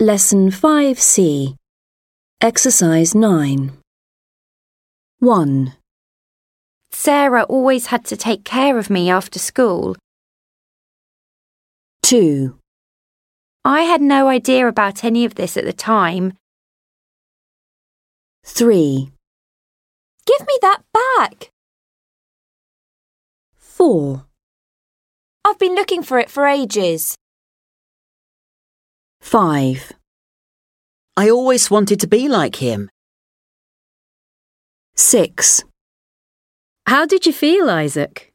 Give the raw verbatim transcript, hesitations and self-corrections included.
Lesson five C. Exercise nine. one. Sarah always had to take care of me after school. two. I had no idea about any of this at the time. three. Give me that back. four. I've been looking for it for ages. five. I always wanted to be like him. six. How did you feel, Isaac?